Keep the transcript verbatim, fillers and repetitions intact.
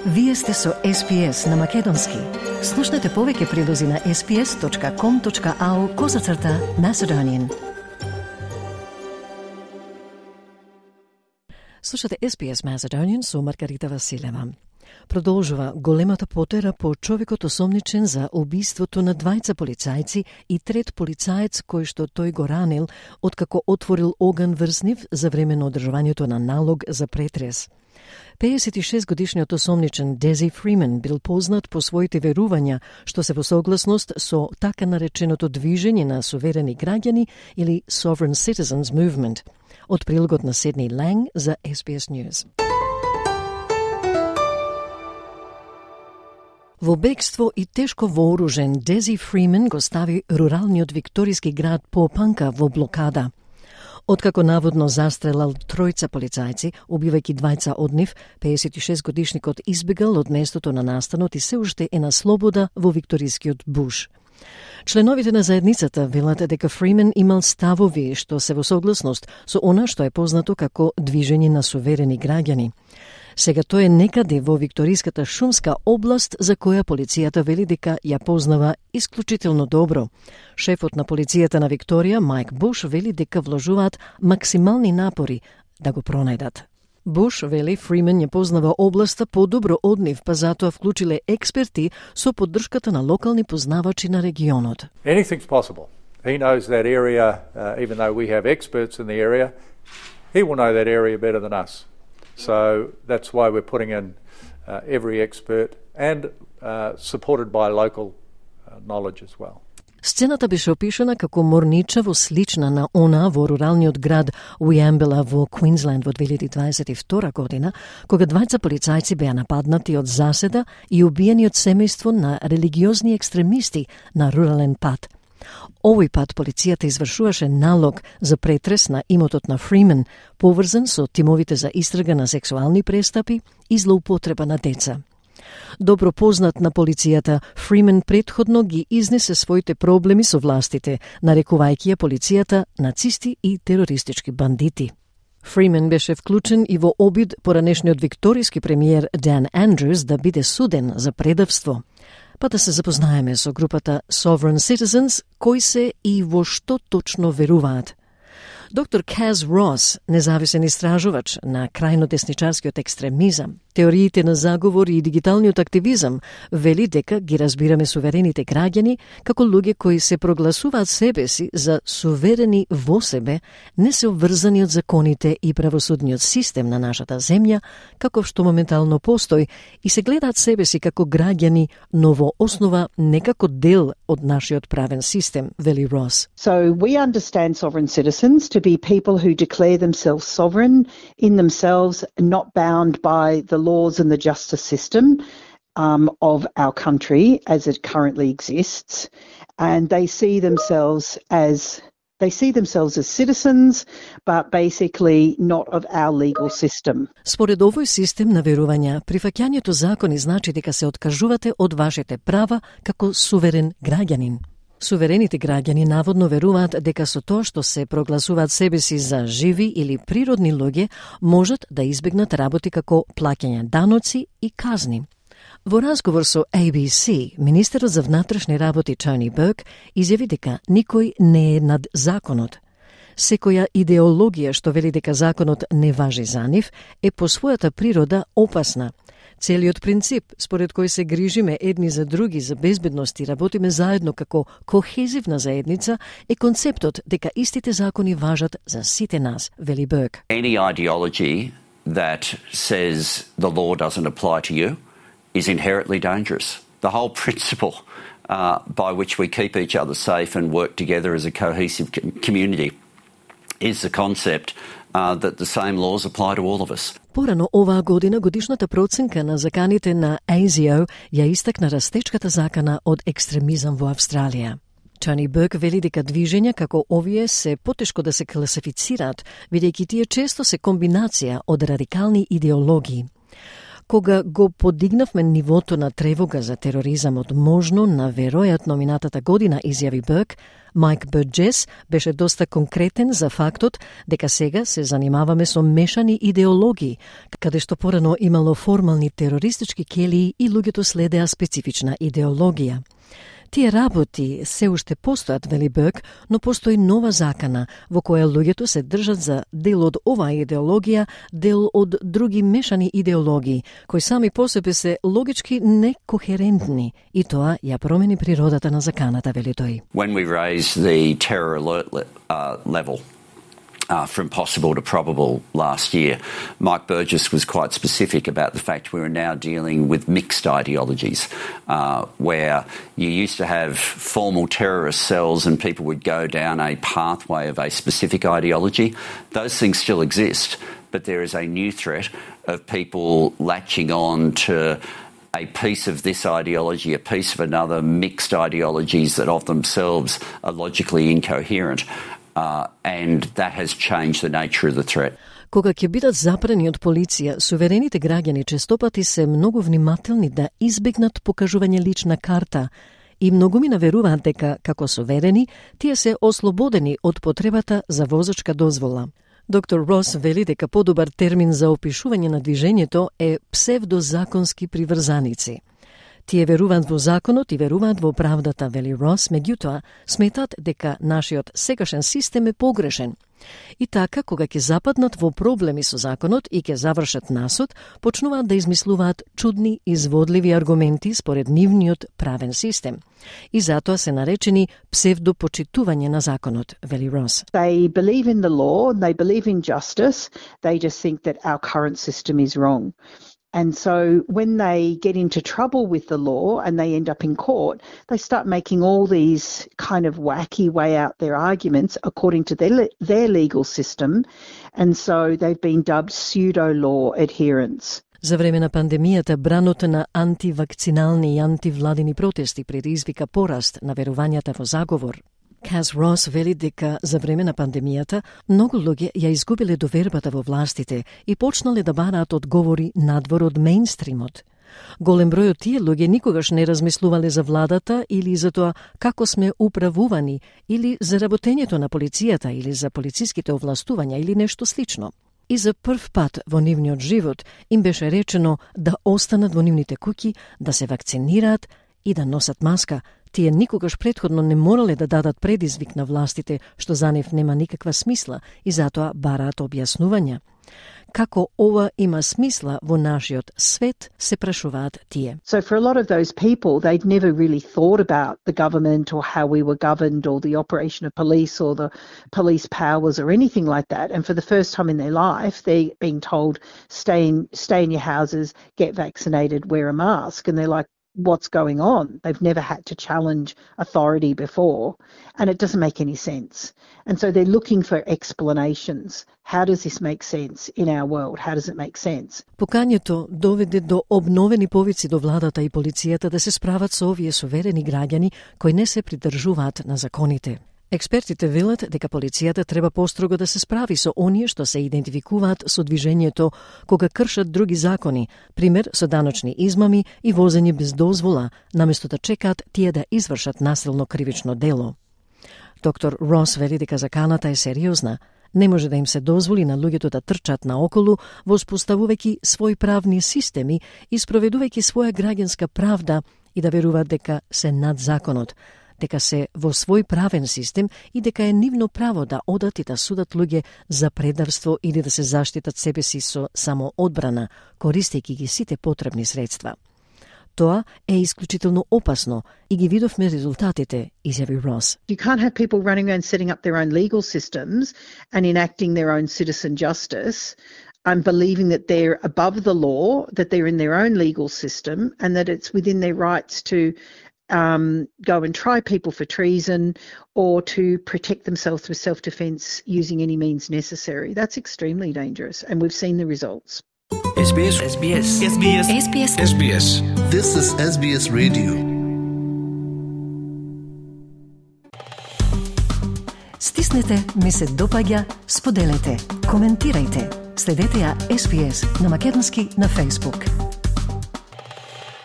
Вие сте со Ес Би Ес на Македонски. Слушнете повеќе прилози на ес би ес точка ком точка ау козацрта Macedonian. Слушате Ес Би Ес Macedonian со Маргарита Василева. Продолжува големата потера по човекот осомничен за убиството на двајца полицајци и трет полицаец кој што тој го ранил откако отворил оган врз нив за време на одржувањето на налог за претрес. пеесет и шест годишниот осомничен Дези Фримен бил познат по своите верувања, што се во согласност со така нареченото движење на суверени граѓани или Sovereign Citizens Movement. Од прилогот на Седни Ланг за Ес Би Ес News. Во бегство и тешко вооружен, Дези Фримен го стави руралниот викториски град Попанка во блокада. Откако наводно застрелал тројца полицајци, убивајќи двајца од нив, пеесет и шест годишникот избегал од местото на настанот и се уште е на слобода во викторискиот буш. Членовите на заедницата велат дека Фримен имал ставови што се во согласност со она што е познато како движење на суверени граѓани. Сега тој е некаде во викториската шумска област за која полицијата вели дека ја познава исклучително добро. Шефот на полицијата на Викторија, Майк Буш, вели дека вложуваат максимални напори да го пронајдат. Буш вели Фримен ја познава областа подобро од нив, па затоа вклучиле експерти со поддршката на локални познавачи на регионот. Anything's possible. He knows that area, uh, even though we have experts in the area, he will know that area better than us. So that's why we're putting in uh, every expert and uh, supported by local uh, knowledge as well. Сцената беше опишана како морничаво слична на она во руралниот град Уиамбела во Квинсленд во две илјади дваесет и втора година, кога двајца полицајци беа нападнати од заседа и убиени од семејство на религиозни екстремисти на рурален пат. Овој пат полицијата извршуваше налог за претрес на имотот на Фримен, поврзан со тимовите за истрага на сексуални престапи и злоупотреба на деца. Добро познат на полицијата, Фримен претходно ги изнесе своите проблеми со властите, нарекувајќи ја полицијата нацисти и терористички бандити. Фримен беше вклучен и во обид поранешниот викториски премиер Дан Андрюс да биде суден за предавство. Па да се запознаеме со групата Sovereign Citizens, кои се и во што точно веруваат. Доктор Каз Рос, независен истражувач на крајнодесничарскиот екстремизам, теориите на заговор и дигиталниот активизам, вели дека ги разбираме суверените граѓани како луѓе кои се прогласуваат себе си за суверени во себе, не се обврзани од законите и правосудниот систем на нашата земја, каков што моментално постои, и се гледаат себе си како граѓани, но во основа не како дел од нашиот правен систем, вели Рос. So we understand sovereign citizens to be people who declare themselves sovereign in themselves, not bound by the laws and the justice system um, of our country as it currently exists, and they see themselves as they see themselves as citizens, but basically not of our legal system. Според овој систем на верувања, прифаќањето закони значи дека се откажувате од вашите права како суверен граѓанин. Суверените граѓани наводно веруваат дека со тоа што се прогласуваат себе си за живи или природни луѓе, можат да избегнат работи како плаќање даноци и казни. Во разговор со Ей Би Си, министерот за внатрешни работи Тони Берк изјави дека никој не е над законот. Секоја идеологија што вели дека законот не важи за нив е по својата природа опасна. Целиот принцип, според кој се грижиме едни за други за безбедност и работиме заедно како кохезивна заедница, е концептот дека истите закони важат за сите нас, вели Берк. Any ideology that says the law doesn't apply to you is inherently dangerous. The whole principle uh, by which we keep each other safe and work together as a cohesive community is the concept Uh, that the same laws apply to all of us. Порано оваа година годишната проценка на заканите на Ей Си О ја истакна растечката закана од екстремизам во Австралија. Тони Берк вели дека движења како овие се потешко да се класифицираат, бидејќи тие често се комбинација од радикални идеологии. Кога го подигнавме нивото на тревога за тероризамот можно на веројатно минатата година, изјави Берк, Майк Бурджес беше доста конкретен за фактот дека сега се занимаваме со мешани идеологии, каде што порано имало формални терористички келии и луѓето следеа специфична идеологија. Тие работи се уште постојат, вели Берк, но постои нова закана во која луѓето се држат за дел од оваа идеологија, дел од други мешани идеологии, кои сами по себе се логички некохерентни, и тоа ја промени природата на заканата, вели тој. When we raised the terror alert le- uh, level Uh, from possible to probable last year, Mike Burgess was quite specific about the fact we were now dealing with mixed ideologies, uh, where you used to have formal terrorist cells and people would go down a pathway of a specific ideology. Those things still exist, but there is a new threat of people latching on to a piece of this ideology, a piece of another, mixed ideologies that of themselves are logically incoherent. Uh, and that has changed the nature of the threat. Кога ќе бидат запрени од полиција, суверените граѓани честопати се многу внимателни да избегнат покажување лична карта и многуми наверуваат дека, како суверени, тие се ослободени од потребата за возачка дозвола. Доктор Рос вели дека подобар термин за опишување на движењето е псевдозаконски приврзаници. Тие веруваат во законот и веруваат во правдата, вели Рос, меѓутоа сметат дека нашиот сегашен систем е погрешен. И така, кога ќе западнат во проблеми со законот и ќе завршат насуд, почнуваат да измислуваат чудни, изводливи аргументи според нивниот правен систем. И затоа се наречени псевдопочитување на законот, вели Рос. They believe in the law, they believe in justice, they just think that our current system is wrong. And so when they get into trouble with the law and they end up in court, they start making all these kind of wacky way out their arguments according to their their legal system. And so they've been dubbed pseudo-law adherents. За време на пандемијата, бранот на антивакцинални и антивладини протести предизвика пораст на верувањата во заговор. Каз Рос вели дека за време на пандемијата многу луѓе ја изгубиле довербата во властите и почнале да бараат одговори надвор од мејнстримот. Голем број од тие луѓе никогаш не размислувале за владата или за тоа како сме управувани, или за работењето на полицијата, или за полициските овластувања, или нешто слично. И за прв пат во нивниот живот им беше речено да останат во нивните куќи, да се вакцинираат и да носат маска. Тие никогаш претходно не морале да дадат предизвик на властите, што за нив нема никаква смисла, и затоа бараат објаснувања. Како ова има смисла во нашиот свет, се прашуваат тие. So for a lot of those people, they'd never really thought about the government or how we were governed or the operation of police or the police powers or anything like that. And for the first time in their life, they're being told, stay in, stay in your houses, get vaccinated, wear a mask. And they're like, what's going on? They've never had to challenge authority before, and it doesn't make any sense. And so they're looking for explanations. How does this make sense in our world? How does it make sense? Покањето доведе до обновени повици до владата и полицијата да се справат со овие суверени граѓани кои не се придржуваат на законите. Експертите велат дека полицијата треба построго да се справи со оние што се идентификуваат со движењето кога кршат други закони, пример со даночни измами и возење без дозвола, наместо да чекаат тие да извршат насилно кривично дело. Доктор Рос вели дека заканата е сериозна. Не може да им се дозволи на луѓето да трчат наоколу, воспоставувајќи своји правни системи и спроведувајќи своја граѓанска правда и да веруваат дека се над законот, дека се во свој правен систем и дека е нивно право да одат и да судат луѓе за предавство или да се заштитат себе си со самоодбрана, користејќи ги сите потребни средства. Тоа е исклучително опасно и ги видовме резултатите, изјави Рос. You can't have people running around setting up their own legal systems and enacting their own citizen justice and believing that they're above the law, that they're in their own legal system and that it's within their rights to Um, go and try people for treason or to protect themselves through self-defence using any means necessary. That's extremely dangerous, and we've seen the results. S B S S B S S B S S B S S B S This is S B S Radio. Стиснете, ми се допаѓа, споделете, коментирајте. Следете ја S B S на македонски на Facebook.